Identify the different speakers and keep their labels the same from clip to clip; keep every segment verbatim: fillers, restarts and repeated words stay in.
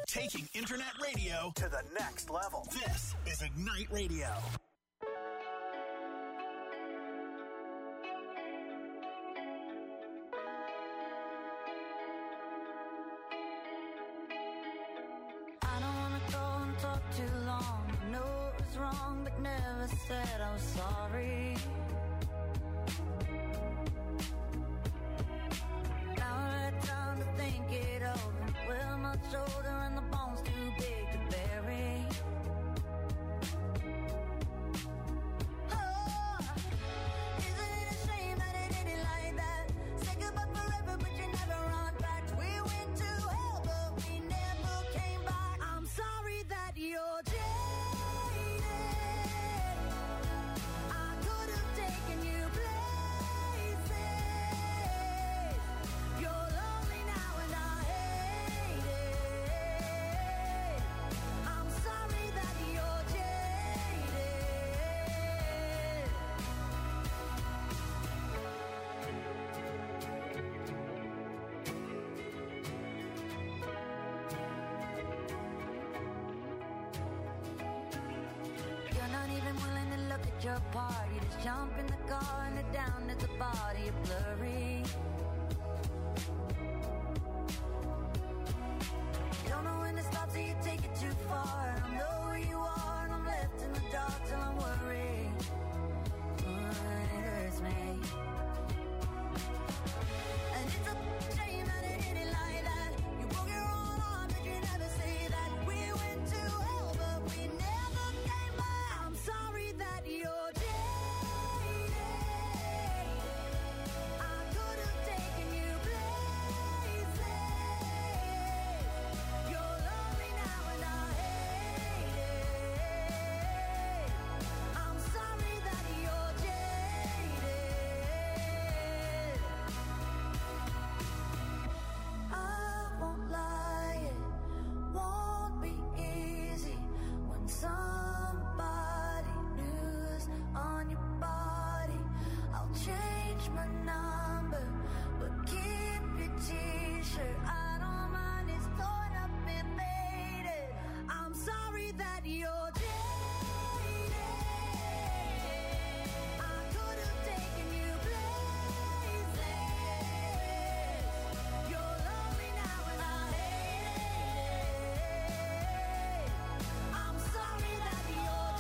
Speaker 1: Taking internet radio
Speaker 2: to the next level.
Speaker 1: This is Ignite Radio.
Speaker 3: I don't wanna go and talk too long. I know it was wrong, but never said I was sorry. Now I had time to think it over. Well, my shoulder and the bones too big to bury. Oh, isn't it a shame that it ended like that? Say goodbye forever, but you never run back. We went to hell, but we never came back. I'm sorry that you're jaded. I could have taken you places. You're lonely now and I hate it. I'm sorry that you're jaded. You're not even willing to look at your part. You just jump in the car and head down at the body of blurry. You don't know when to stop, so you take it too far. I don't know where you are, and I'm left in the dark till I'm worried. Oh, it hurts me. And it's a shame that it ended like that. You broke your own heart, but you never say that. We went to hell, but we never came back. I'm sorry that you're jaded. I could have taken you places. You're lonely now and I hate it. I'm sorry that you're jaded. I won't lie, it won't be easy when somebody new's on your body. I'll change my number, but keep your t-shirt. I don't mind, it's torn up and faded. I'm sorry that you're jaded. I could have taken you places. You're lonely now and I hate it. I'm sorry that you're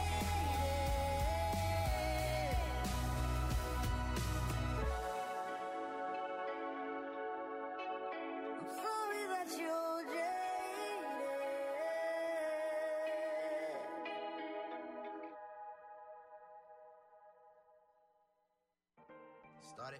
Speaker 3: jaded. I'm sorry that you're jaded.
Speaker 4: Started.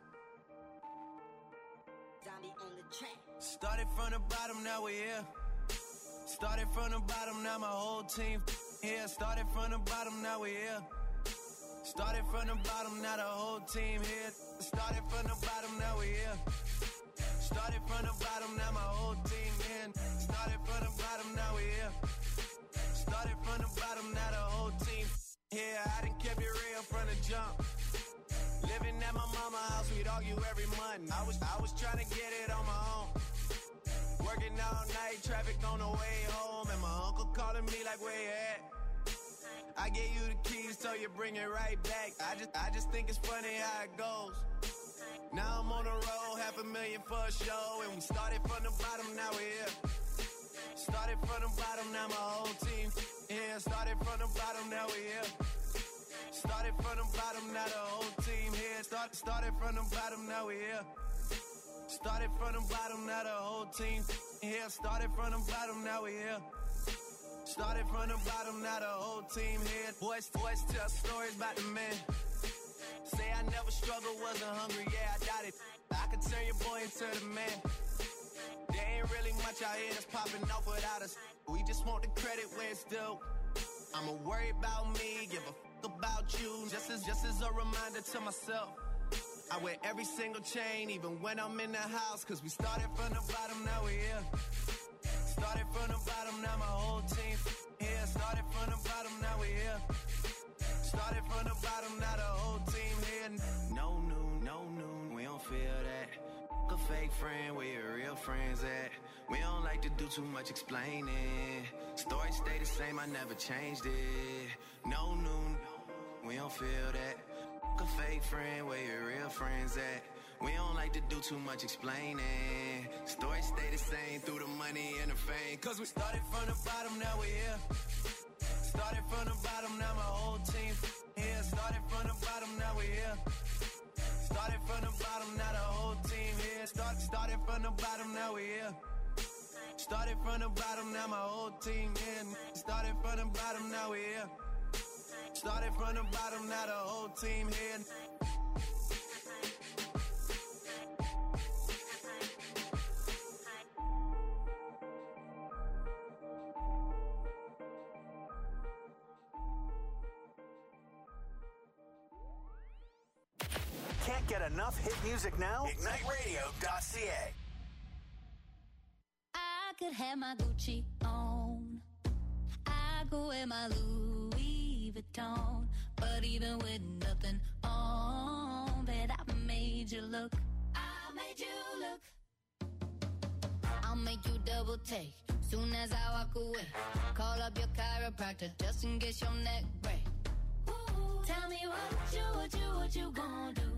Speaker 5: Zombie on the track.
Speaker 4: Started from the bottom, now we're here. Started from the bottom, now my whole team here. Started from the bottom, now we're here. Started from the bottom, now the whole team here. Started from the bottom, now we're here. Started from the bottom, now my whole team in. Started from the bottom, now we're here. Started from the bottom, now the whole team here. I done kept it real from the jump. Living at my mama's house, we'd argue every month. I was I was trying to get it on my own. Working all night, traffic on the way home, and my uncle calling me like, where you at? I gave you the keys, so you bring it right back. I just I just think it's funny how it goes. Now I'm on the road, half a million for a show, and we started from the bottom, now we're here. Started from the bottom, now my whole team here. Started from the bottom, now we're here. Started from the bottom, now the whole team here. Start, started from the bottom, now we here. Started from the bottom, now the whole team here. Started from the bottom, now we here. Started from the bottom, now the whole team here. Boys, boys tell stories about the man. Say I never struggled, wasn't hungry, yeah, I doubt it. I could turn your boy into the man. There ain't really much out here that's popping off without us. We just want the credit where it's due. I'ma worry about me, give a fuck about you. Just as, just as a reminder to myself. I wear every single chain, even when I'm in the house. Cause we started from the bottom, now we're here. Started from the bottom, now my whole team here. Started from the bottom, now we're here. Started from the bottom, now the whole team here. No noon, no noon, we don't feel that. A fake friend, where your real friends at? We don't like to do too much explaining. Story stay the same, I never changed it. No new, we don't feel that. A fake friend, where your real friends at? We don't like to do too much explaining. Story stay the same through the money and the fame. Cause we started from the bottom, now we're here. Started from the bottom, now my whole team here. Started from the bottom, now we're here. Started from the bottom, now the whole team here. Start, started from the bottom, now we're here. Started from the bottom, now my whole team here. Started from the bottom, now we're here. Started from the bottom, now the whole team here.
Speaker 1: Can't get enough hit music now? Ignite Radio dot C A.
Speaker 2: I could have my Gucci on. I could wear my Louis Vuitton. But even with nothing on, bet I made you look. I made you look. I'll make you double take soon as I walk away. Call up your chiropractor just in case your neck break. Ooh, tell me what you, what you, what you gonna do.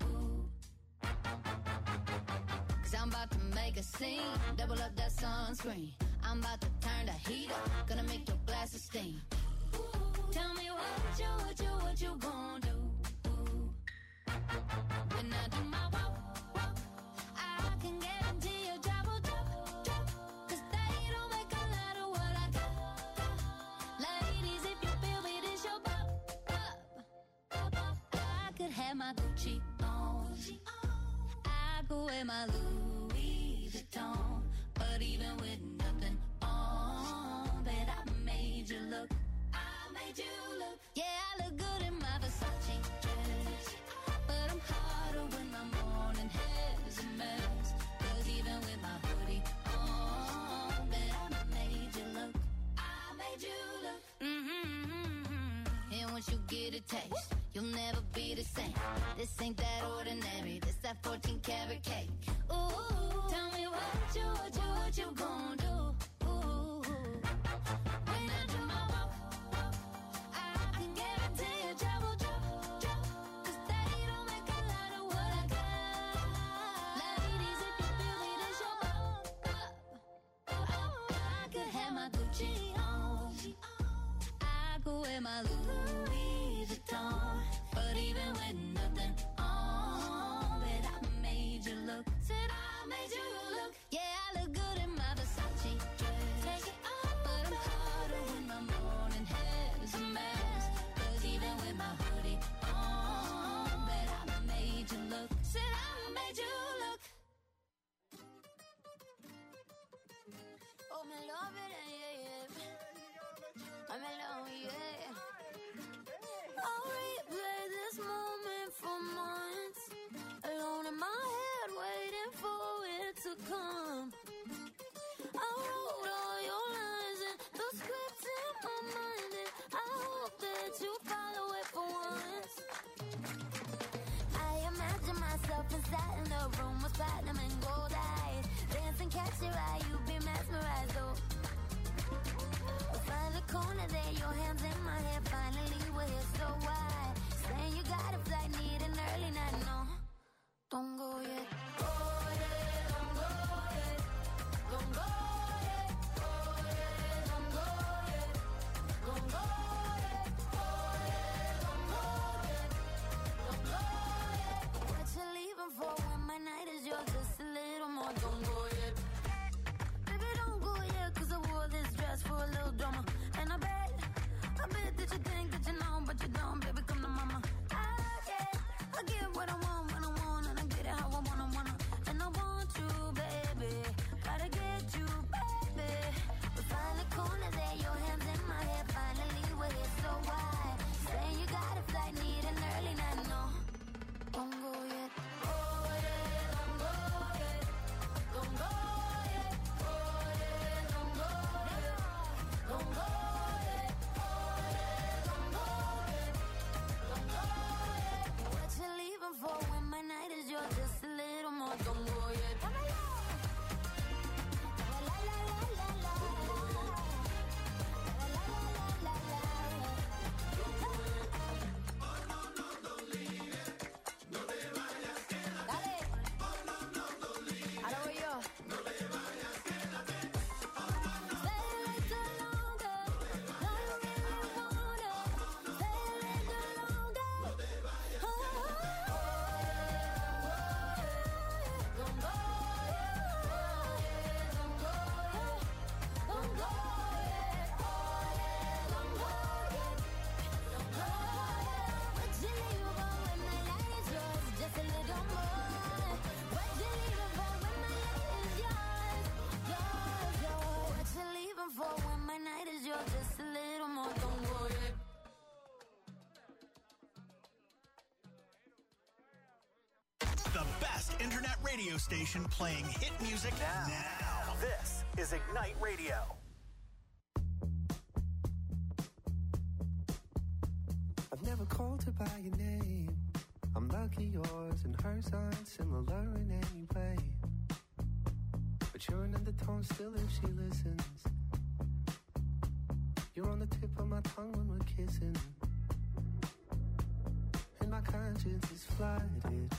Speaker 2: Cause I'm about to make a scene. Double up that sunscreen. I'm about to turn the heat up. Gonna make your glasses steam. Ooh, tell me what you, what you, what you gonna do. Ooh. When I do my walk, walk, I can guarantee your job will drop, drop. Cause they don't make a lot of what I got, got. Ladies, if you feel me, this your pop, pop, pop, pop. I could have my Gucci on. I could wear my Louis Vuitton. But even with nothing on, bet I made you look. I made you look. Yeah, I look good in my Versace dress. But I'm hotter when my morning hair's a mess. Cause even with my hoodie on, bet I made you look. I made you look. Mm-hmm. And once you get a taste, you'll never be the same. This ain't that ordinary. This that fourteen karat cake. Ooh, tell me what you, what you, what you gon' do. Ooh, when I do my walk, walk, I can guarantee your job will drop, drop. Cause they don't make a lot of what I got. Ladies, if you feel me, this your pop, pop, pop. I could have my Gucci on. I could wear my Louis Vuitton. But even with nothing on, bet I made you look. Said I made you look. Yeah, I look good in my Versace dress. Take it off, but I'm hotter when my morning hair's a mess. Cause even with my hoodie on, bet I made you look. Said I made you look. Oh, me love it, yeah, yeah. I'm alone, yeah. I'll replay this moment for months. Alone in my head, waiting for it to come. I wrote all your lines and the script in my mind, and I hope that you follow it for once. I imagine myself inside in the room with platinum and gold eyes. Dancing, catch your eye, you be mesmerized, oh. Find the corner there, your hands in my hair. Finally, we're here so wide.
Speaker 1: radio station playing hit music now. now. This is Ignite Radio.
Speaker 5: I've never called her by your name. I'm lucky yours and hers aren't similar in any way. But you're an undertone still if she listens. You're on the tip of my tongue when we're kissing. And my conscience is flooded.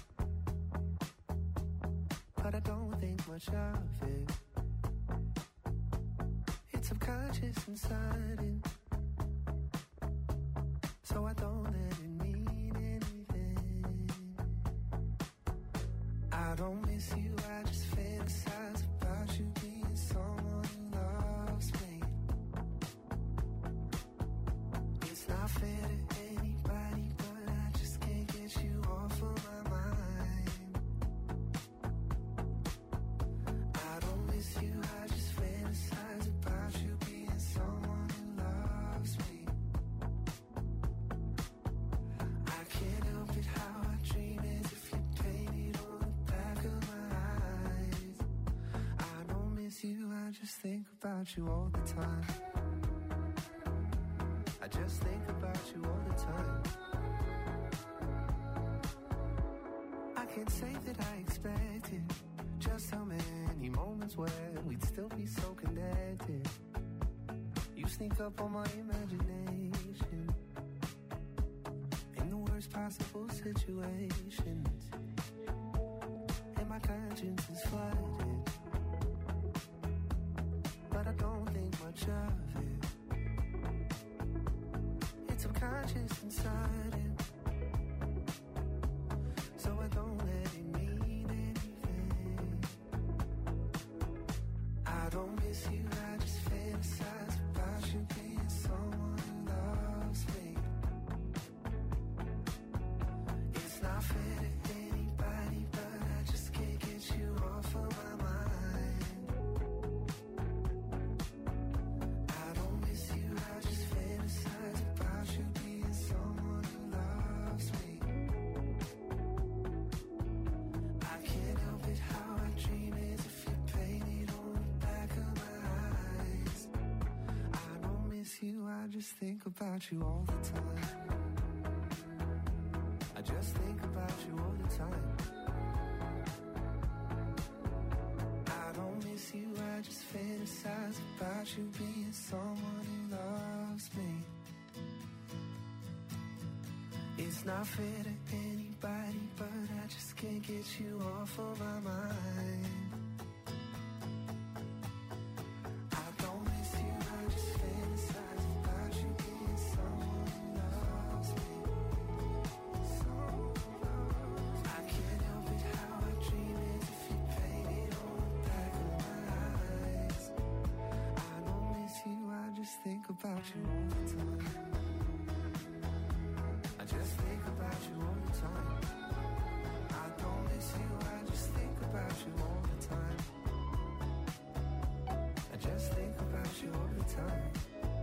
Speaker 5: But I don't think much of it. It's subconscious and sudden. So I don't let it mean anything. I don't miss you, I just fantasize about you being someone who loves me. It's not fair to anybody, but I just can't get you off of my mind. I don't miss you, I just fantasize about you being someone who loves me. I can't help it how I dream as if you painted on the back of my eyes. I don't miss you, I just think about you all the time. I just think about you all the time. I can't say that I expected just how many moments where we'd still be so connected. You sneak up on my imagination in the worst possible situations. And my conscience is flooded. But I don't think much of it. It's subconscious and sudden. So I don't let it mean anything. I don't miss you, I just fantasize about you being someone who loves me. It's not fair to anybody, but I just can't get you off of my mind. I don't miss you, I just fantasize about you being someone who loves me. I can't help it how I dream as if you painted on the back of my eyes. I don't miss you, I just think about you all the time. I just think about you all the time. I don't miss you, I just fantasize about you being someone who loves me. It's not fair to anybody, but I just can't get you off of my mind. I don't miss you, I just fantasize about you being someone who loves me. Someone who loves me. I can't help it how I dream as if you painted on the back of my eyes. I don't miss you, I just think about you all the time. I just think about you all the time. I don't miss you, I just think about you all the time. I just think about you all the time.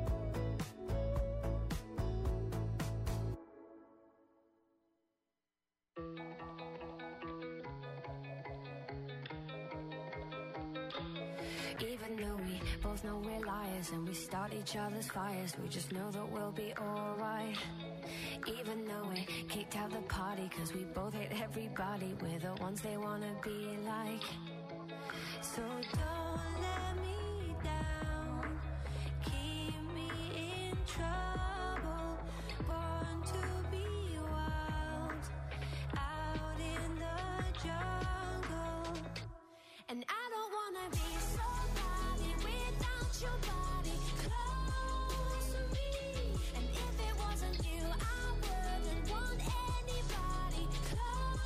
Speaker 6: Even though we both know we're liars and we start each other's fires, we just know that we'll be alright. Even though we kicked out the party cause we both hate everybody, we're the ones they wanna be like. So don't let me down, keep me in trouble, born to be wild, out in the jungle. And I don't wanna be somebody without your body close to me. And if it wasn't you, I wouldn't want anybody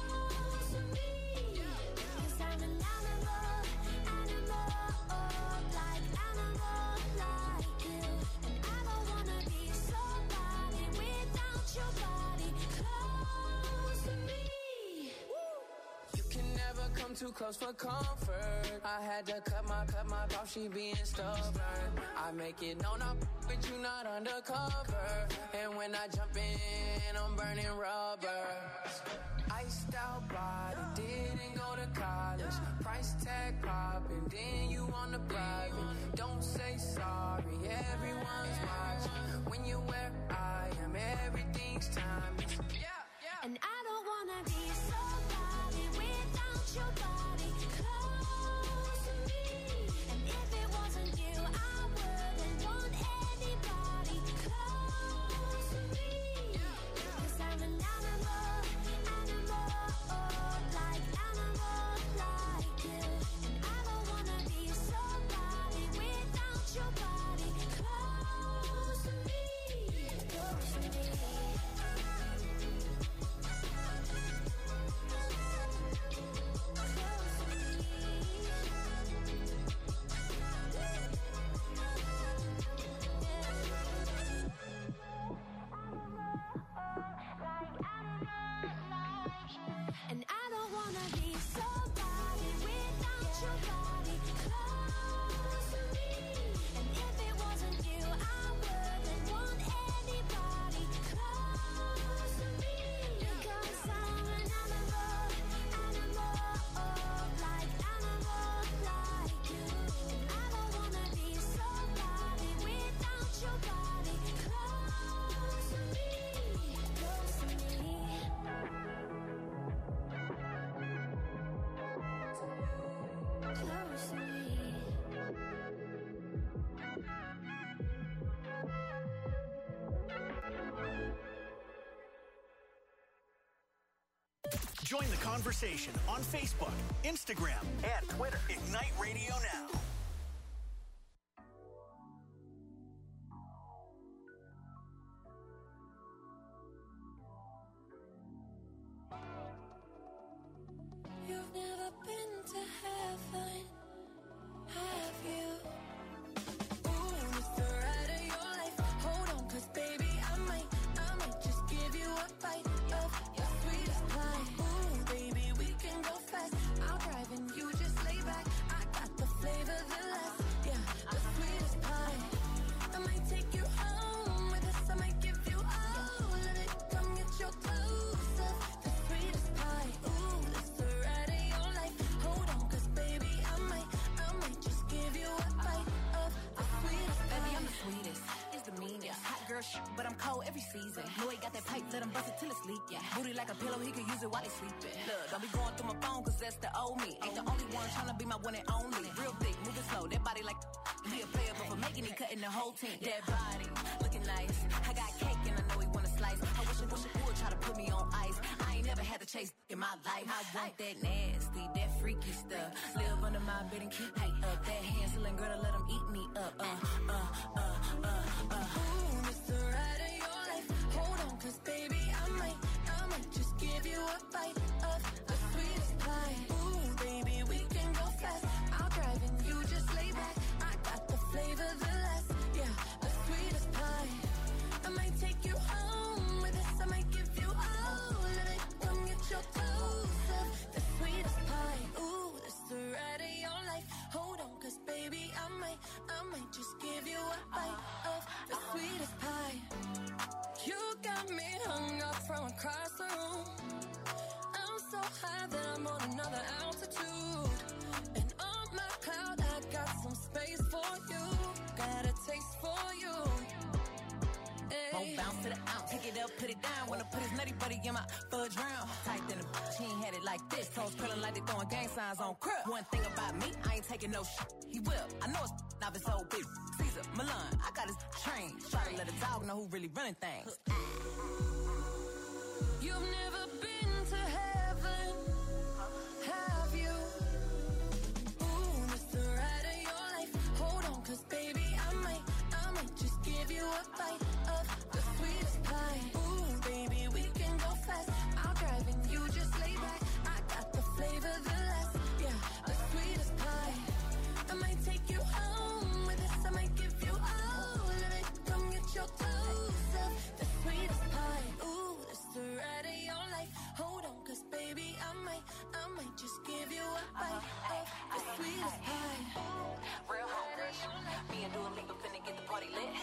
Speaker 6: close to me. Cause I'm an animal, animal,
Speaker 7: I'm too close for comfort. I had to cut my, cut my off, she being stubborn. I make it known I'm but you not undercover. And when I jump in, I'm burning rubber. Iced out body, didn't go to college. Price tag popping, then you on the private. Don't say sorry, everyone's watching. When you're where I am, everything's timeless. Yeah, yeah.
Speaker 6: And I don't wanna be somebody without your body close to me. And if it wasn't you, I wouldn't want anybody close to me. Cause I'm an animal, animal, like animal, like you. And I don't wanna be somebody without your body close to me. Close to me. And I don't wanna be somebody without your body close to me. And if it wasn't you, I wouldn't want anybody close to me. Because I'm an animal, animal, like animal, like you. And I don't wanna be somebody without your body close to me, close to me. Close to me.
Speaker 1: Join the conversation on Facebook, Instagram, and Twitter. Ignite Radio Now.
Speaker 6: You've never been to heaven, have you?
Speaker 7: Ooh, it's the ride of your life. Hold on, cause baby, I might, I might just give you a bite of your sweetest pie. Ooh, baby, we can go fast. I'll drive and you just lay back. I got the flavor, the last, yeah, the sweetest pie. I might take you home with us. I might give you all of it. Come get your clothes up, the sweetest pie. Ooh, it's the ride of your life. Hold on, cause baby, I might, I might just give you a bite of the sweetest pie.
Speaker 8: Baby, I'm the sweetest. It's the meanest. Hot girl shit, but I'm cold every season. Know he got that pipe, let him bust it till it's leak. Yeah. Booty like a pillow, he could use it while he sleeping. Look, don't be going through my phone, cause that's the old me. Ain't the only one tryna be my one and only. Real thick, moving slow, that body like he a player, but for making it, cutting the whole team. That body, looking nice. I got cake and I know he wanna slice. I wish I wish I would try to put me on ice. I ain't never had to chase in my life. I want that nasty, that freaky stuff. Live under my bed and keep me up. That Hansel girl to let him eat me up. Uh, uh, uh, uh, uh.
Speaker 7: Ooh, it's the ride of your life. Hold on, cause baby, I might, I might just give you a bite of the sweetest pie. Ooh, baby, we can go fast. I'll drive and you just lay back. I got the flavor, the last, yeah, the sweetest pie. I might take you home with us. I might give you all of it. Come get your clothes up, the sweetest pie. Ooh, it's the ride of your life. Hold on, cause baby, I might, I might just give you a bite of the sweetest pie. You got me hung up from across the room. I'm so high that I'm on another altitude. And on my cloud, I got some space for you. Got a taste for you.
Speaker 8: Won't bounce to the ounce, pick it up, put it down. Wanna put his nutty buddy in my fudge round. Tight than a bitch, he ain't had it like this. Toes curling like they throwing gang signs on crib. One thing about me, I ain't taking no shit. He will. I know it's not his old bitch. Caesar, Milan, I got his train. Try to let a dog know who really running things.
Speaker 7: You've never been to heaven, have you? Ooh, it's the ride of your life. Hold on, cause baby, I might, I might just give you a bite of the sweetest pie. Ooh, baby, we can go fast. I'll drive and you just lay back. I got the flavor, the last, yeah, the sweetest pie. I might take you home with us. I might give you all of it. Come get your clothes up, the sweetest pie. Ooh, it's the ride of your life. Hold on, cause baby, I might,
Speaker 8: me and Dua Lipa finna get the party lit.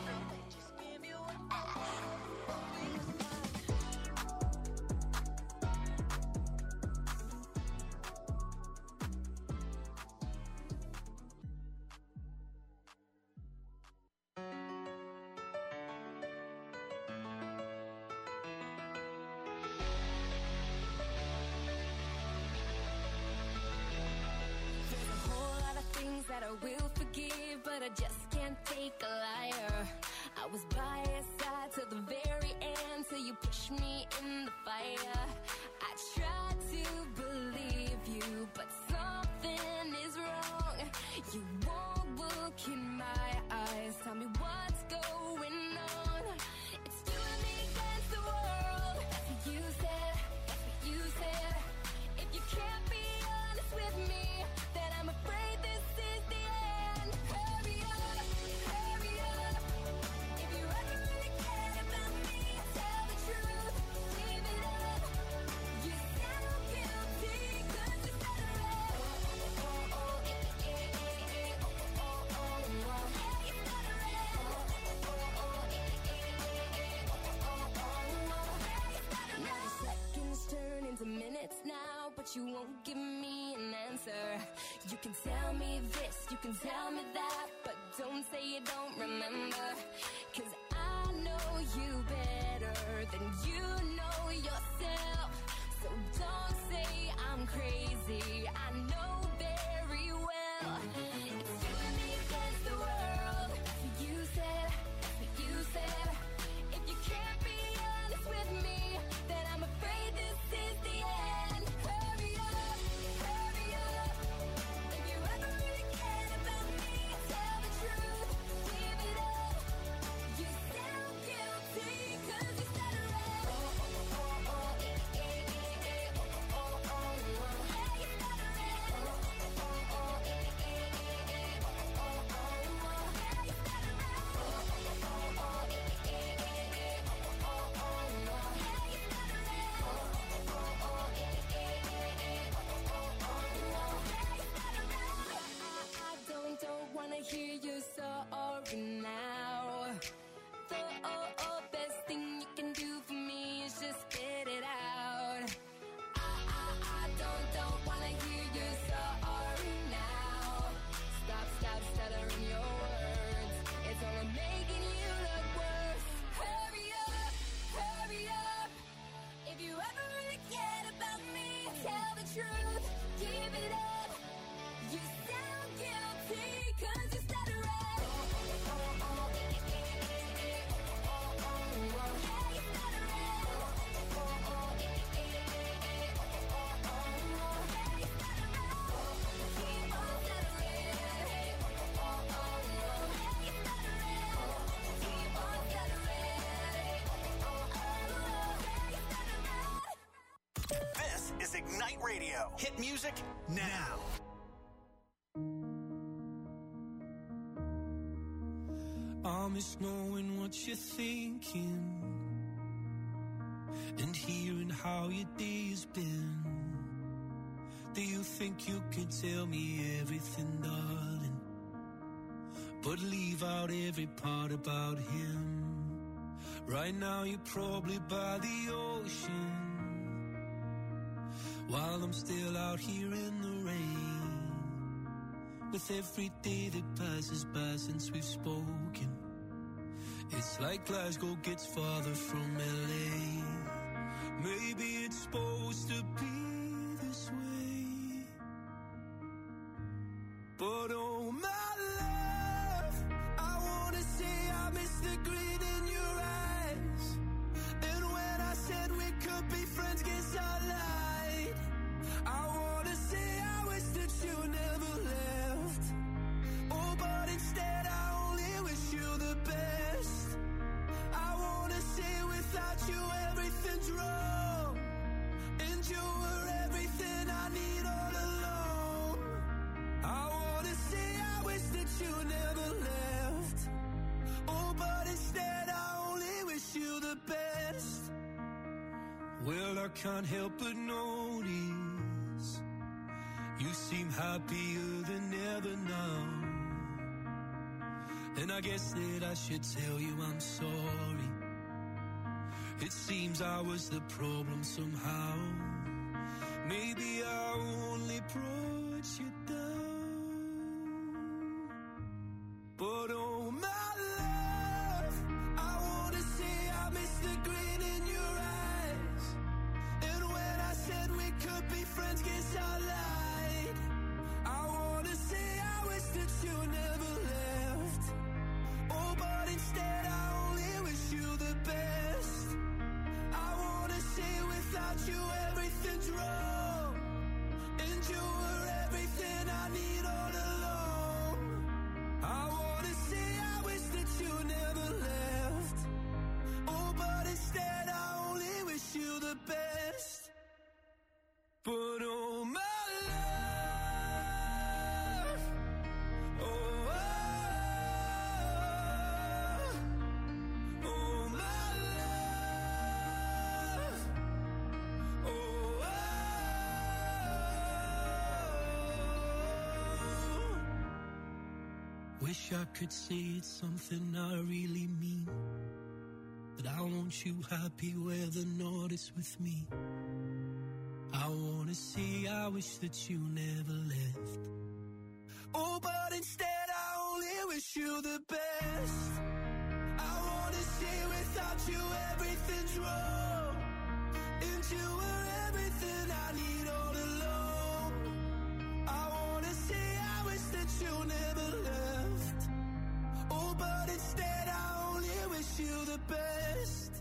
Speaker 6: That I will forgive, but I just can't take a liar. I was by your side till the very end, till you pushed me in the fire. I tried to believe you, but something is wrong. You won't look in my eyes, tell me what's going on. It's you and me against the world. That's what you said, that's what you said. If you can't be honest with me, then I'm afraid this minutes now, but you won't give me an answer. You can tell me this, you can tell me that, but don't say you don't remember. Cause I know you better than you know yourself. So don't say I'm crazy, I know very well. It's you and me against the world. That's what you said, that's what you said. If you can't be honest with me, then I'm afraid this is the end. Hurry up, hurry up. If you ever really cared about me, tell the truth, give it up. You sound guilty, cause you said it right. Oh, oh, oh, oh, eh, eh, eh, eh, oh, oh, oh, oh. Hey, you said it right. Oh, oh, oh, eh, eh, eh, eh, oh, oh, oh, oh. Hey, you said it right. Oh, oh, oh, eh, eh, eh, eh, oh, oh, oh, oh. Hey, you said it right. Oh, oh, oh, eh, eh, eh, eh, oh, oh, oh, oh. Hey, you said it right. I don't, don't wanna hear you sorry now. The oh, oh, best thing you can do for me is just spit it out. I, I, I don't, don't wanna hear you sorry now. Stop, stop stuttering your words. It's only making you look worse. Hurry up, hurry up. If you ever really cared about me, tell the truth, give it up. You sound guilty, cause you said it right. Oh, oh, oh, oh, eh, eh, eh, eh, oh, oh, oh, oh. Hey, you said it right. Oh, oh, oh, eh, eh, eh, eh, oh, oh, oh, oh. Hey, you said it right. Keep on stuttering. Oh, oh, oh, oh. Hey, you said it right. Keep on stuttering. Oh, oh, oh. Hey, you said it right.
Speaker 1: This is Ignite Radio. Hit music now.
Speaker 5: I miss knowing what you're thinking and hearing how your day's been. Do you think you could tell me everything, darling, but leave out every part about him? Right now you're probably by the ocean, while I'm still out here in the rain. With every day that passes by since we've spoken, it's like Glasgow gets farther from L A. Maybe it's supposed to be this way, but oh my love, I wanna say I miss the gleam in your eyes. And when I said we could be friends, guess I lied. I wanna say I wish that you never left. Oh, but instead I only wish you the best. I wanna say without you everything's wrong, and you were everything I need all along. I wanna say I wish that you never left. Oh, but instead I only wish you the best. Well, I can't help but notice you seem happier than ever now.
Speaker 9: And I guess that I should tell you I'm sorry. It seems I was the problem somehow. Maybe I only brought you down. But oh my love, I wanna say I miss the grin in your eyes. And when I said we could be friends, guess I lied. I wanna say I wish that you never left. Oh, but instead I only wish you the best. I wanna say without you everything's wrong, and you were everything I need all along. I wanna say I wish that you never left. Oh, but instead I only wish you the best. But oh my love, oh, oh, oh my love, oh, oh. Wish I could say it's something I really mean, that I want you happy where the north is with me. I wanna say I wish that you never left. Oh, but instead I only wish you the best. I wanna say without you everything's wrong, and you were everything I need all along. I wanna say I wish that you never left. Oh, but instead I only wish you the best.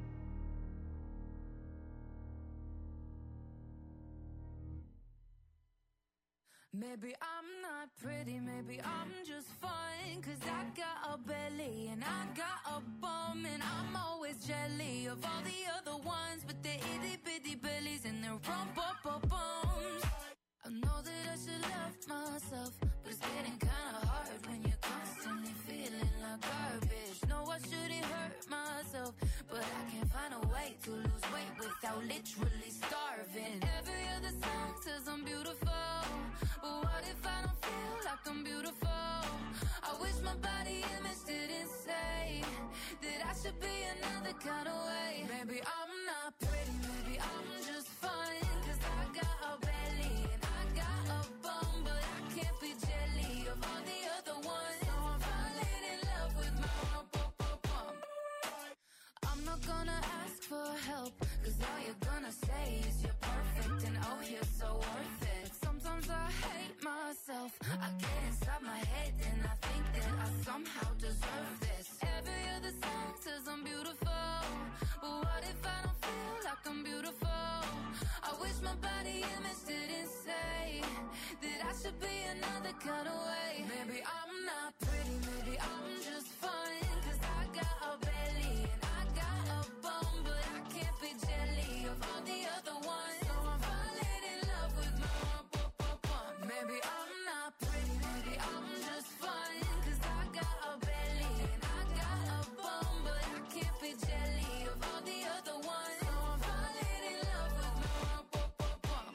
Speaker 7: Maybe I'm not pretty, maybe I'm just fine, 'cause I got a belly and I got a bum, and I'm always jelly of all the other ones with their itty bitty bellies and their rump up bums. I know that I should love myself, but it's getting kinda hard when you're constantly feeling like garbage. No, I shouldn't hurt myself, but I can't find a way to lose weight without literally starving. Every other song says I'm beautiful, but what if I don't feel like I'm beautiful? I wish my body image didn't say that I should be another kind of way. Maybe I'm not pretty, maybe I'm just fine, 'cause I got a belly and I got a bum, but I can't be jelly of all the other ones. So I'm falling in love with my rump up up bum. I'm not gonna ask for help, 'cause all you're gonna say is you're perfect and oh you're so worth it. Sometimes I hate myself, I get inside my head and I think that I somehow deserve this. Every other song says I'm beautiful, but what if I don't feel like I'm beautiful? I wish my body image didn't say that I should be another kind of way. Maybe I'm not pretty, maybe I'm just fine, 'cause I got a belly and I got a bum, but I can't be jelly of all the other ones. So I'm falling in love with my rump up up bum. Maybe I'm not pretty, maybe I'm just fine, 'cause I got a belly and I got a bum, but I can't be jelly of all the other ones. So I'm falling in love with my rump up up bum.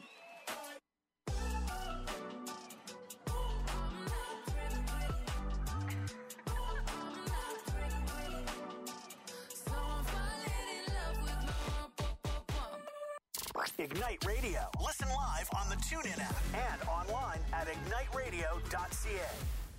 Speaker 7: I'm not pretty, pretty. I'm not pretty, pretty. So I'm falling in love with my rump up up bum.
Speaker 1: Ignite Radio. Listen live on the TuneIn app and online at ignite radio dot c a.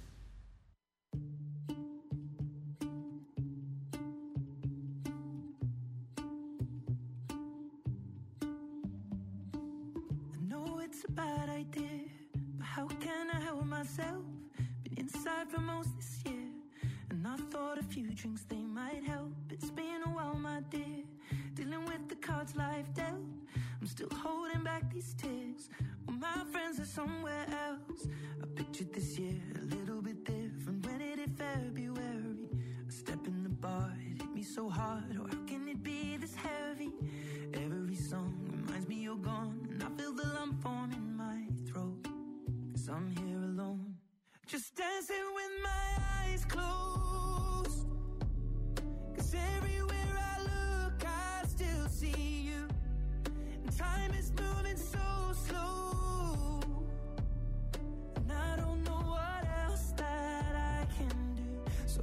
Speaker 5: I know it's a bad idea, but how can I help myself? Been inside for most this year, and I thought a few drinks they might help. It's been a while, my dear, dealing with the cards life dealt. I'm still holding back these tears, well, my friends are somewhere else. I pictured this year a little bit different. When it hit February, a step in the bar, it hit me so hard. Oh, how can it be this heavy? Every song reminds me you're gone, and I feel the lump form in my throat, 'cause I'm here alone, just dancing with my eyes closed. 'Cause everywhere I look, I still see you. And time is moving so slow, and I don't know what else that I can do. So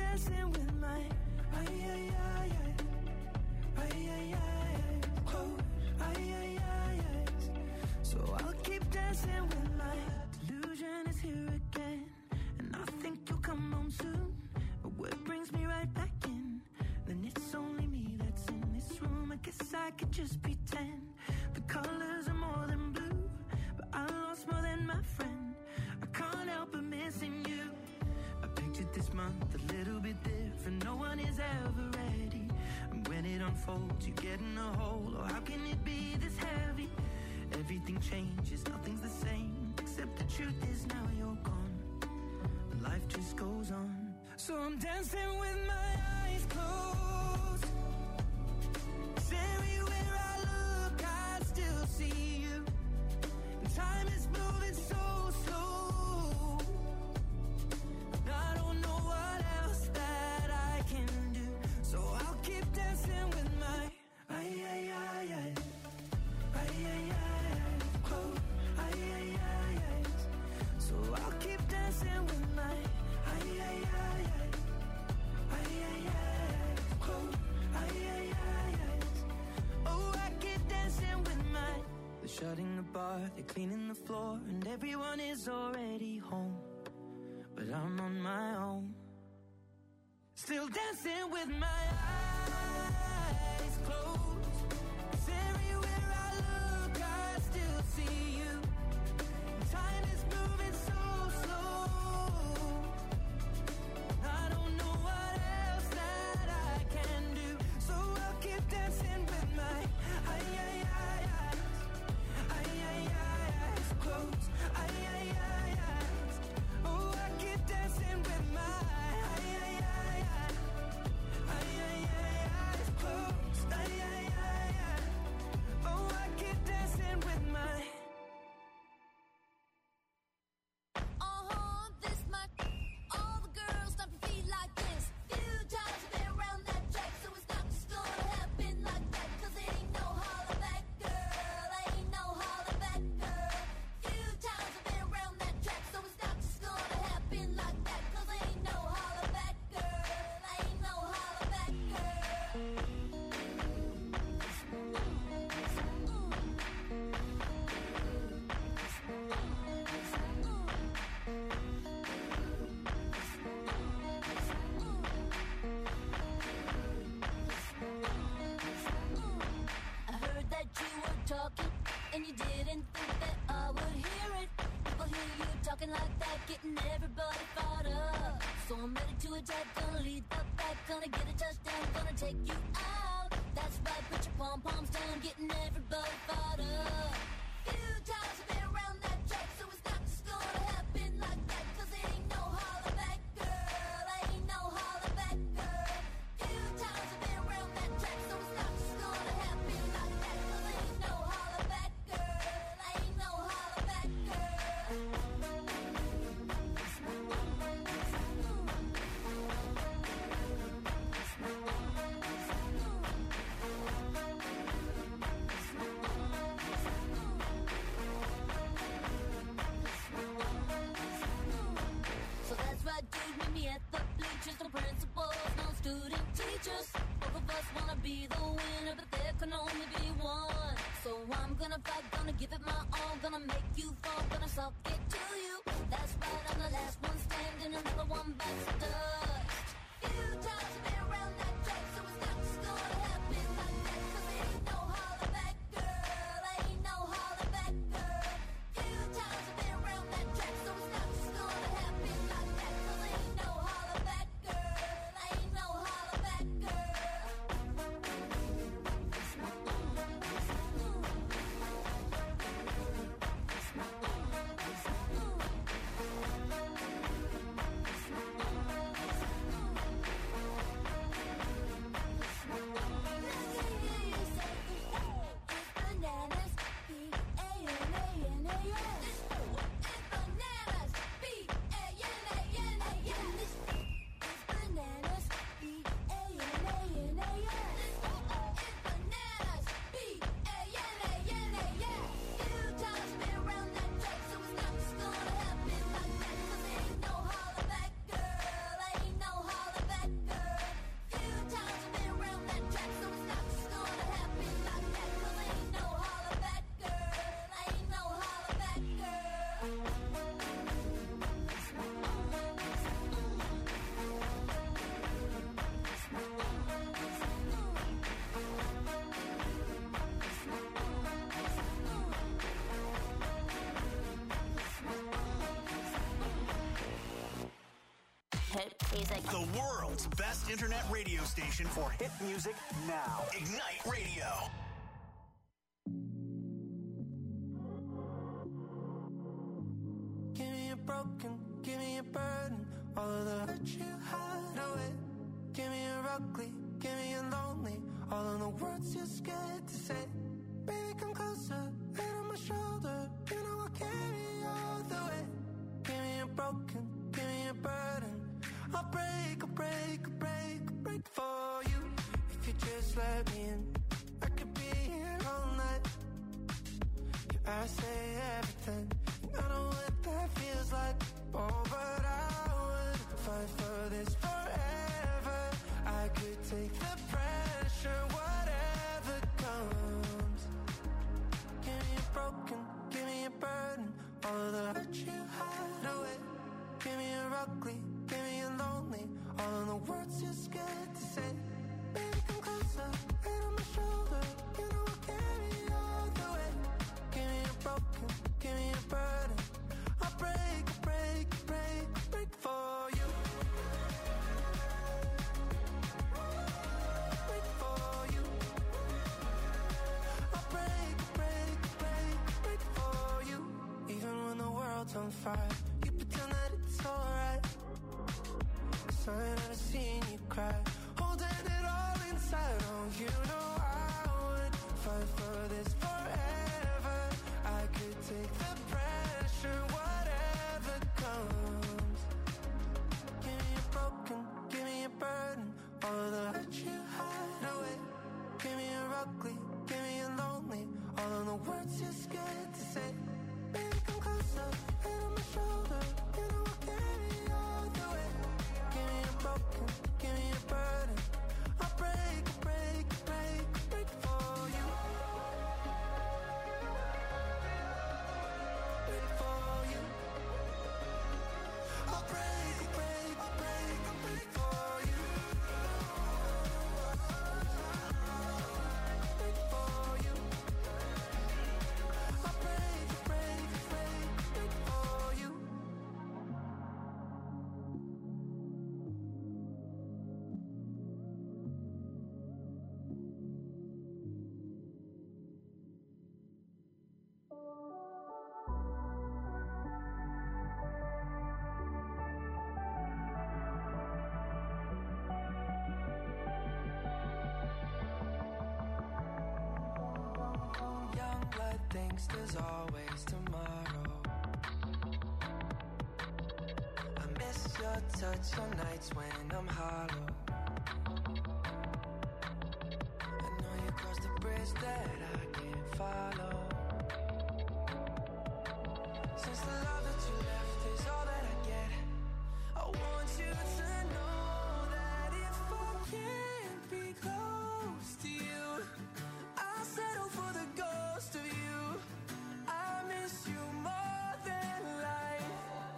Speaker 5: dancing with my ay ay ay ay ay ay ay close ay ay ay ay. So I'll keep dancing with my delusion is here again, and I think you'll come home soon. But what brings me right back in? Then it's only me that's in this room. I guess I could just pretend the colors are more than blue, but I lost more than my friend. I can't help but missing you. I pictured this month a little bit different. No one is ever ready, and when it unfolds, you get in a hole. Oh, how can it be this heavy? Everything changes, nothing's the same, except the truth is now you're gone. Life just goes on. So I'm dancing with my eyes closed. 'Cause everywhere I look, I still see you. And time is moving so slow. And I don't know what else that I can do. So I'll keep dancing with my ay ay ay ay ay ay ay close ay ay ay ay. So I'll keep dancing with my ay ay ay ay ay ay ay close ay ay ay ay. Oh, I keep dancing with my. They're shutting the bar, they're cleaning the floor, and everyone is already home. But I'm on my own, still dancing with my eyes closed. 'Cause everywhere I look, I still see you. Time is moving so slow. I don't know what else that I can do. So I'll keep dancing with my ay ay ay ay ay ay ay close ay ay ay ay. Oh, I keep dancing with my ay ay ay ay ay ay ay close ay ay ay ay. Oh, I keep dancing with my.
Speaker 2: Uh-huh, this much. All the girls stomp your feet like this. Few times I've been around that track, so it's not just gonna happen like that. 'Cause it ain't no holler back, girl. Ain't no holler back, girl. Few times I've been around that track, so it's not just gonna happen like that. 'Cause it ain't no holler back, girl. Ain't no holler back, girl. I heard that you were talking, and you didn't think that I would hear it. People hear you talking like that, getting everybody fired up. So I'm ready to attack, gonna lead the back, gonna get a touchdown, gonna take you out. That's right, put your pom-poms down, getting everybody fired up. Few times I've been around that track, so it's not just gonna happen like that. 'Cause it ain't no holler back, girl. Ain't no holler back, girl. Few times I've been around that track, so it's not just gonna happen like that. 'Cause it ain't no holler back, girl. Ain't no holler back, So that's right, dude, meet me at the bleachers. No principals, no student teachers. Both of us wanna be the winner, but there can only be one. So I'm gonna fight, gonna give it my all, gonna make you fall, gonna suck it to you. That's right, I'm the last one standing, another one bites the dust. Few times I've been around that track, so it's not just gonna happen like that. 'Cause it ain't no holler back, girl. Ain't no holler back, girl. Few times I've been around that track, so it's not just gonna happen like that. 'Cause it ain't no holler back, girl. Ain't no holler back, girl.
Speaker 10: hit music.
Speaker 1: The world's best internet radio station for hit music now. Ignite Radio.
Speaker 9: Give me a broken, give me a burden. All of the hurt you hide away. Give me a ugly, give me a lonely. All of the words you're scared to say. Baby, come closer, head on my shoulder. You know I'll carry you all the way. Give me a broken, give me a burden. I'll break, I'll break, I'll break, I'll break for you. If you just let me in, I could be here all night. Yeah, I say everything, and I know what that feels like. Oh, but I would fight for this forever. I could take the pressure, whatever comes. Give me a broken, give me a burden. All of the hurt you hide away. Give me a ugly, give me a lonely. All of the words you're scared to say. Baby, come closer, head on my shoulder. You know I'll carry you all the way. Give me a broken, give me a burden. I'll break, break, break, break for you. Break for you. I'll break, break, break, break for you. Even when the world's on fire, you pretend that it's alright. 'Cause I ain't never seen you cry, holding it all inside. Oh, you know I would fight for this forever. I could take the pressure, whatever comes. Give me a broken, give me a burden. All of the hurt you hide away. Give me a ugly, give me a lonely. All of the words you're scared to say. Baby, come closer, head on my shoulder. You know I'll carry you all the way. Give me a broken, give me a burden. I'll break, break, break, break for you. Break for you. I'll break, break, break, break for you. Break for you. I'll break, break, break, break for you. Young blood thinks there's always tomorrow. I miss your touch on nights when I'm hollow. I know you crossed the bridge that I can't follow. Since the love that you left is all that I get, I want you to know that if I can't be close to you, I'll settle for the ghost of you. I miss you more than life.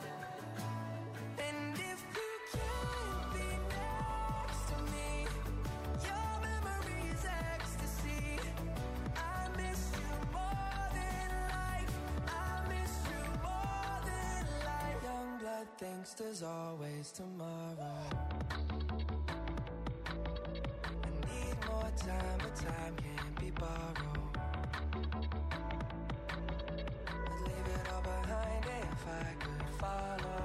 Speaker 9: And if you can't be next to me, your memory is ecstasy. I miss you more than life. I miss you more than life. Young blood thinks there's always tomorrow. I need more time, but time can't be borrowed. I'd leave it all behind if I could follow.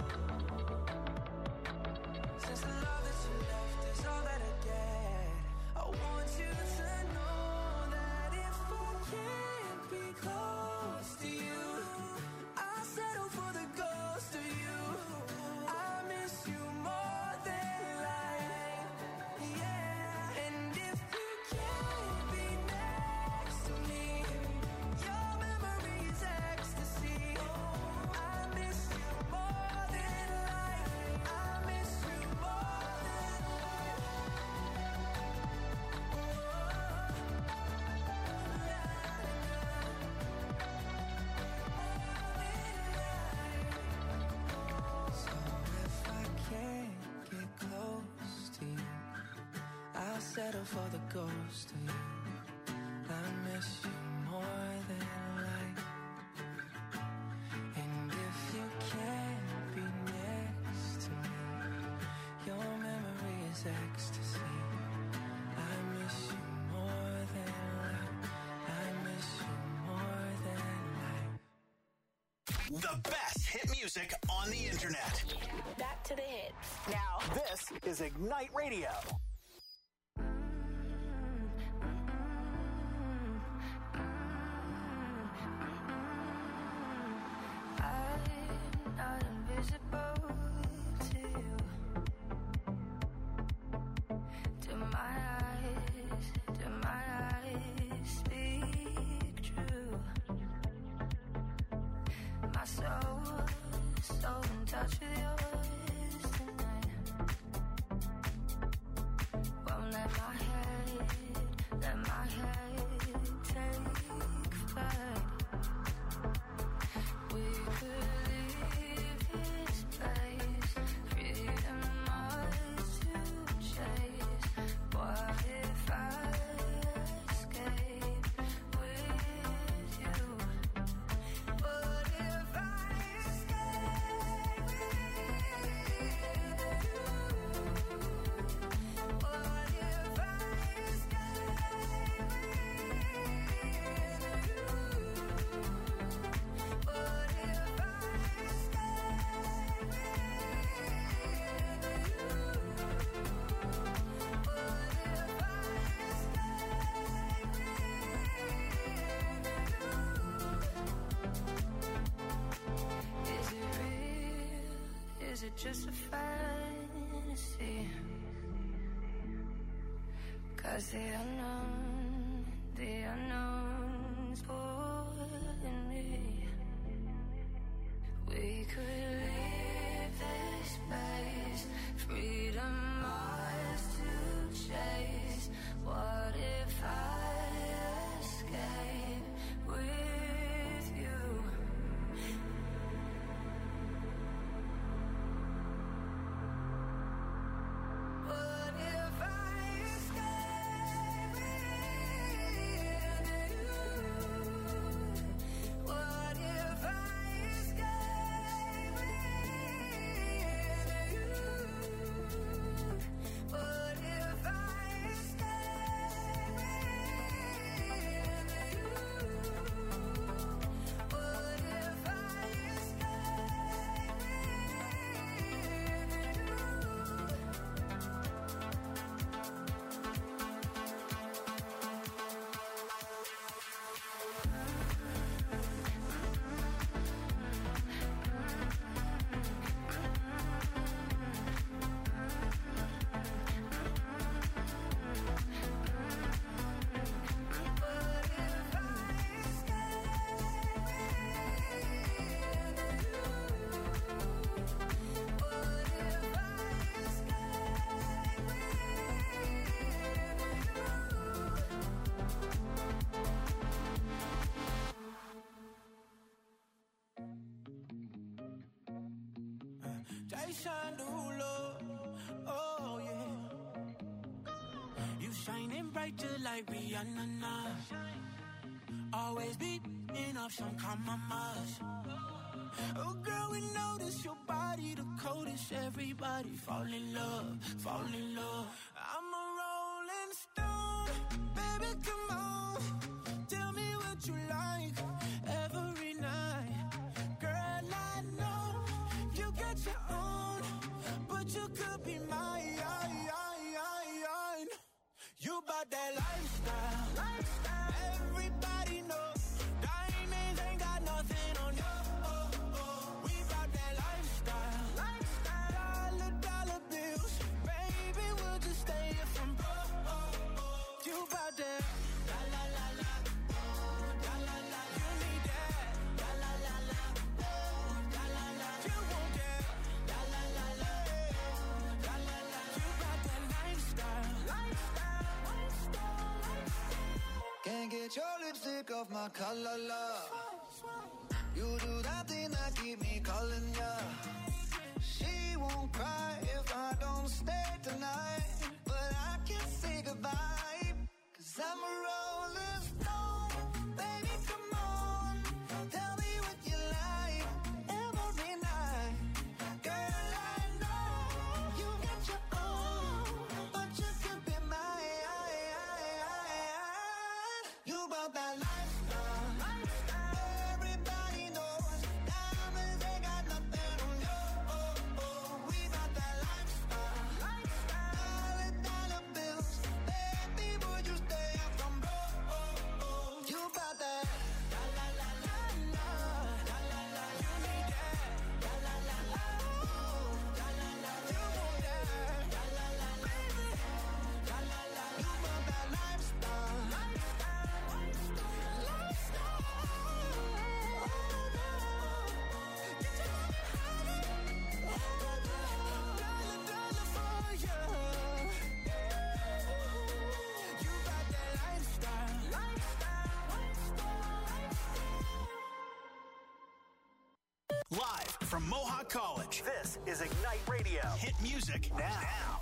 Speaker 9: Since the love that you left is all that I get, I want you to know that if I can't be close to you, I'll settle for the ghost of you. I miss you more than life. Yeah. And if you can't be next to me, your memory is ecstasy. I miss you more than life. I miss you more than life. So if I can't get close to you, I'll settle for the ghost of you. I miss you more than life. And if you can't be next to me,
Speaker 5: is ecstasy. I miss you more than life. I miss you more than life.
Speaker 1: The best hit music on the internet.
Speaker 10: Back to the hits. Now,
Speaker 1: This is Ignite Radio.
Speaker 6: I'm not invisible to you. Do my eyes, do my eyes speak true? My soul, so in touch with yours tonight. Won't let my head, let my head take flight. We could leave this place, freedom ours to chase. What if I escape with you? What if I escape with you? What if I escape with you? What if I escape with you? Is it real? Is it just a fantasy? 'Cause the unknown, the unknown's pulling me. We could leave this place, freedom ours to chase. What if I escape with you? What if I escape with you? What if I escape with you? What if I escape with you? What if I escape
Speaker 9: Jason Derulo, oh yeah. You shining bright just like Rihanna now. Always beating up some compromise. Oh girl, we notice your body the coldest. Everybody fall in love, fall in love. I'm a rolling stone, baby, come on. Tell me what you like every night. Girl, I know you got your own, but you could be mine. You bought that lifestyle, lifestyle. Everybody knows diamonds ain't got nothing on you. Oh, oh. We bought that lifestyle, lifestyle. Dollar, dollar bills, baby, we'll just stay here from broke. Oh, oh. You bought that, la la la la, oh, la la la. You need that, la la la la, oh, la la la. You want that, la la la la, oh, la la la. You bought that lifestyle, lifestyle.
Speaker 5: Can't get your lipstick off my collar, love. You do that thing that keep me calling ya. She won't cry if I don't stay tonight, but I can't say goodbye, 'cause I'm a rolling stone. Baby, come on, tell me what you like every night. Girl, I know you got your own,
Speaker 1: from Mohawk College. This is Ignite Radio. Hit music now.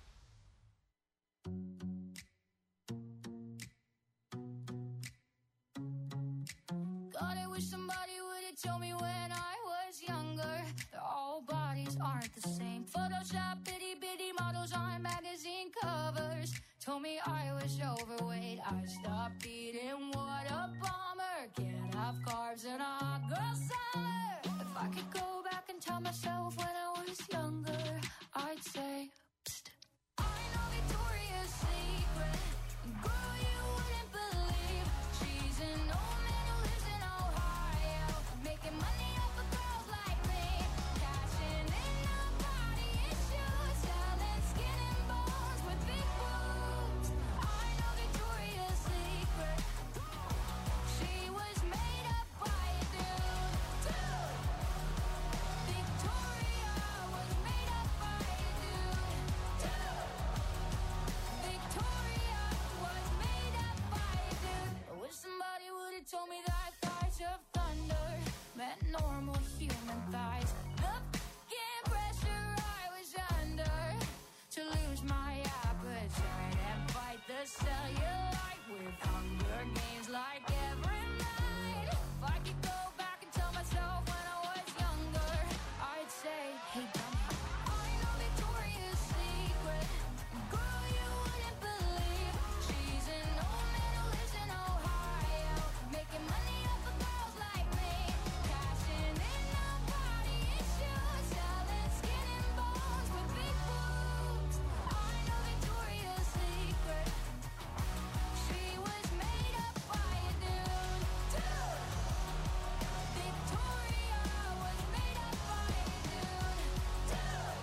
Speaker 2: God, I wish somebody would have told me when I was younger that all bodies aren't the same. Photoshop itty bitty models on magazine covers told me I was overweight. I stopped eating. What a bummer. Can't have carbs in a hot girl summer. If I could go back and tell myself when I was younger, I'd say, psst. I know Victoria's Secret. Girl, you wouldn't believe she's an old man who lives in Ohio, making money off of girls like me, cashing in on body issues, selling skin and bones with big boobs. I know Victoria's Secret. She was made up by a dude. Dude. Victoria was made up by a dude. Dude. Victoria was made up by a dude. I wish somebody would have told me that thighs of thunder meant normal human thighs. The f***ing pressure I was under to lose my appetite and fight the cellulite with Hunger Games like every night. If I could go back and tell myself when I was younger, I'd say, hey dummy, I know Victoria's Secret. Girl, you wouldn't believe she's an old man who lives in Ohio, making money off of girls like me, cashing in on body issues, selling skin and bones with big boobs. I know Victoria's Secret. She was made up by a dude. Dude. Victoria was made up by a dude. Dude.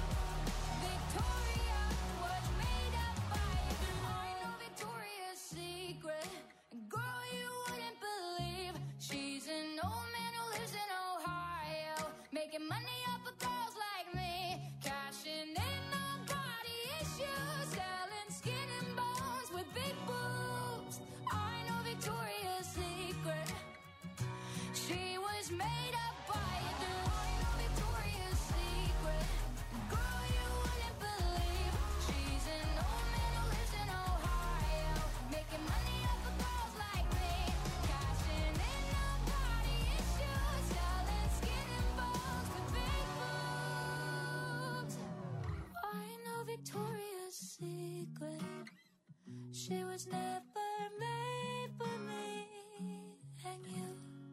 Speaker 2: Victoria was made up by a dude. I know Victoria's Secret. Girl, you wouldn't believe she's an old man who lives in Ohio, making money off of girls like me, cashing in on body issues, selling skin and bones with big boobs. I know Victoria's Secret. She was made up by a dude. I know Victoria's Secret. Girl, you wouldn't believe she's an old man who lives in Ohio, making money off of girls like me, cashing in on body issues, selling skin and bones with big boobs. I know Victoria's Secret. She was never made for me and you.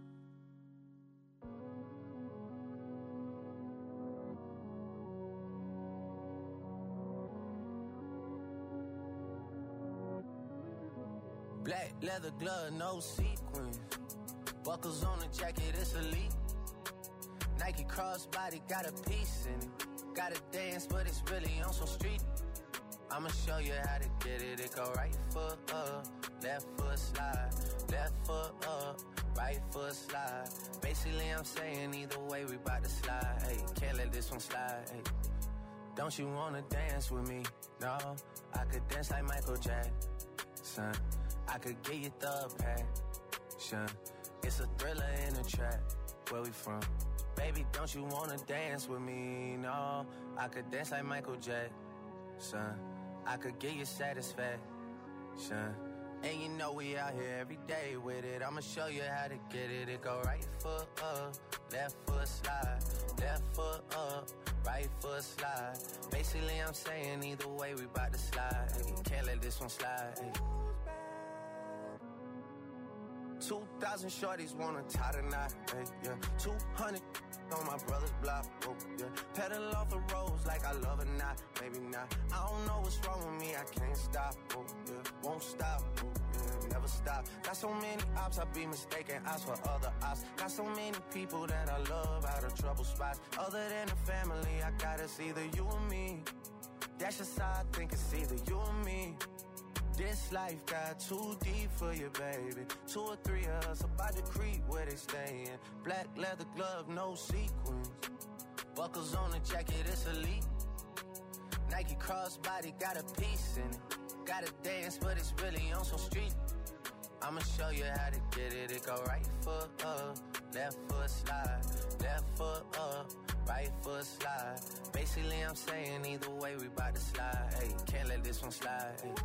Speaker 4: Black leather glove, no sequins. Buckles on the jacket, it's elite. Nike crossbody got a piece in it. Gotta dance, but it's really on some street. I'ma show you how to get it. It go right foot up, left foot slide, left foot up, right foot slide. Basically, I'm saying either way, we bout to slide. Hey, can't let this one slide. Hey, don't you wanna dance with me? No, I could dance like Michael Jackson. I could get you the passion. It's a thriller in a trap. Where we from? Baby, don't you wanna dance with me? No, I could dance like Michael Jackson. I could get you satisfaction. And you know we out here every day with it. I'ma show you how to get it. It go right foot up, left foot slide, left foot up, right foot slide. Basically, I'm saying either way, we bout to slide. Hey, can't let this one slide. Hey. Two thousand shorties wanna tie the knot, hey, yeah. Two hundred on my brother's block, oh, yeah. Pedal off the roads like I love it, not, maybe not. I don't know what's wrong with me, I can't stop, oh, yeah. Won't stop, oh, yeah. Never stop. Got so many ops, I be mistaken ops for other ops. Got so many people that I love out of trouble spots. Other than the family, I got it's either you or me. That's just how I think it's either you or me. This life got too deep for you, baby. Two or three of us about to creep where they stayin'. Black leather glove, no sequins. Buckles on the jacket, it's elite. Nike crossbody got a piece in it. Gotta dance, but it's really on some street. I'ma show you how to get it. It go right foot up, left foot slide, left foot up, right foot slide. Basically, I'm saying either way, we bout to slide. Hey, can't let this one slide. Hey.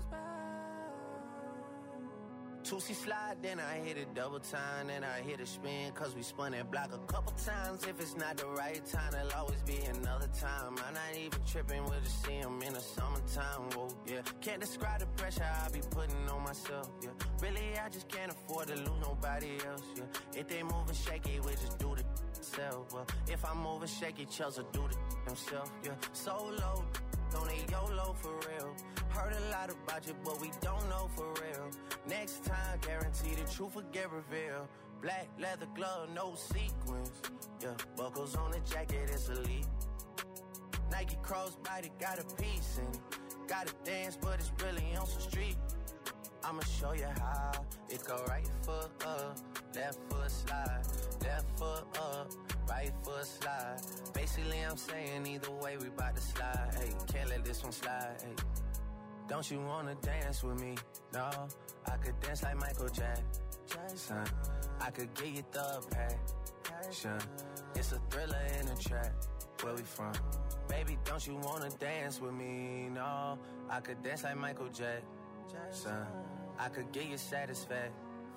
Speaker 4: Two-C slide, then I hit it double time, then I hit a spin, cause we spun that block a couple times. If it's not the right time, there'll always be another time. I'm not even tripping, we'll just see them in the summertime, whoa, yeah. Can't describe the pressure I be putting on myself, yeah. Really, I just can't afford to lose nobody else, yeah. If they moving shaky, we just do the self, well. If I'm moving shaky, Chelsea do the himself, yeah. Solo, don't need YOLO for real. Heard a lot about you, but we don't know for real. Next time, guarantee the truth will get revealed. Black leather glove, no sequins. Yeah, buckles on the jacket, it's elite. Nike crossbody got a piece in it. Gotta dance, but it's really on some street. I'ma show you how. It go right foot up, left foot slide, left foot up, right foot slide. Basically, I'm saying either way, we bout to slide. Hey, can't let this one slide. Hey. Don't you wanna dance with me? No, I could dance like Michael Jackson. I could get you the passion. It's a thriller in a track. Where we from? Baby, don't you wanna dance with me? No, I could dance like Michael Jackson. I could get you satisfaction.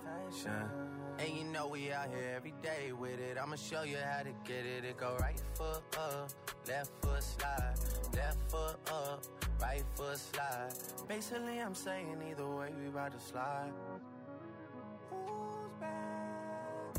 Speaker 4: And you know we out here every day with it. I'ma show you how to get it. It go right foot up, left foot slide, left foot up, right foot slide. Basically, I'm saying either way, we about to slide. Who's back?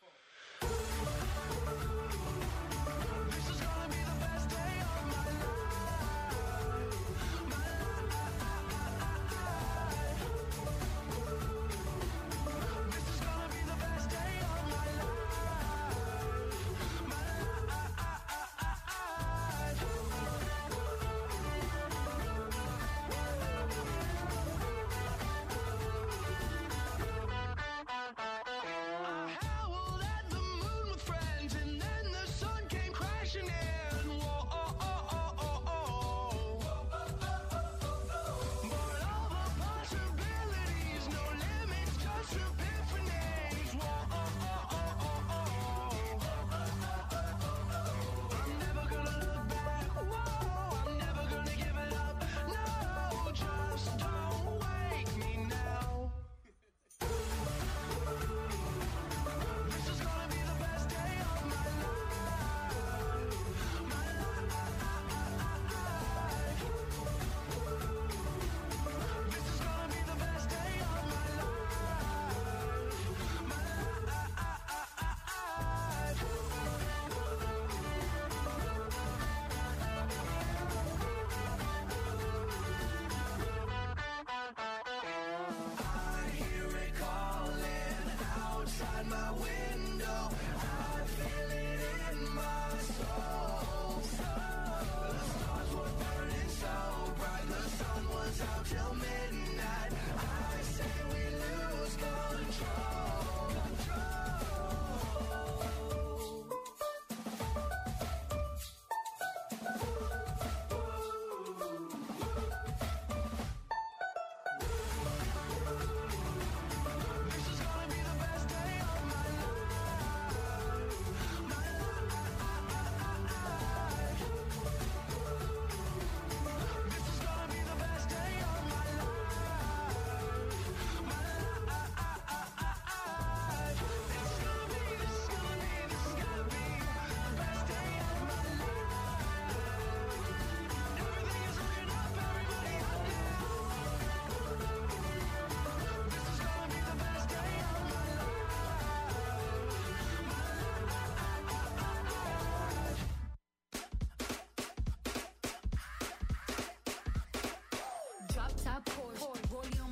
Speaker 9: This is gonna be the best day of my life.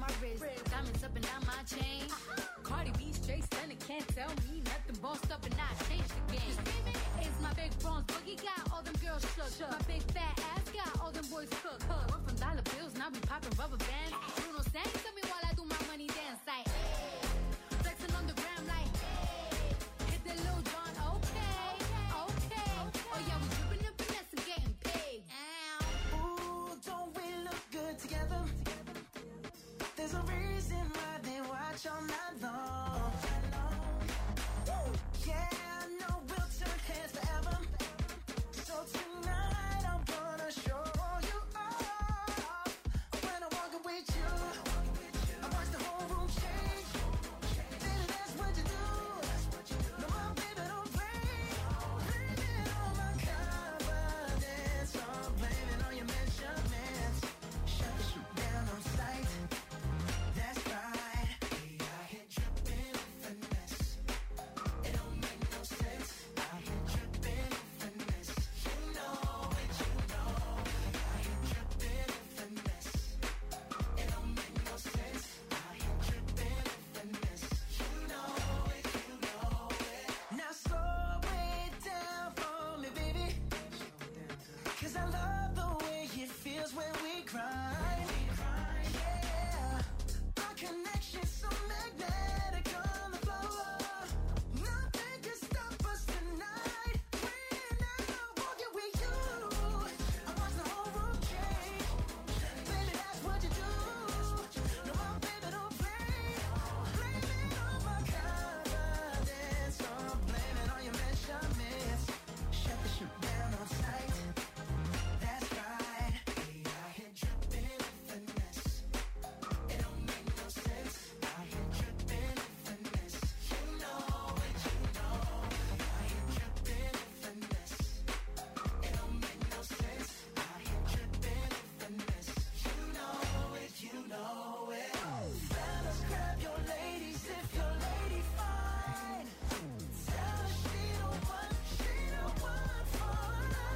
Speaker 2: my wrist, diamonds up and down my chain. Cardi B straight stunning, can't tell me nothing. Bossed up and I changed the game. It's my big bronze boogie, got all them girls shook. My big fat ass got all them boys cooked. We're from dollar bills, now we popping rubber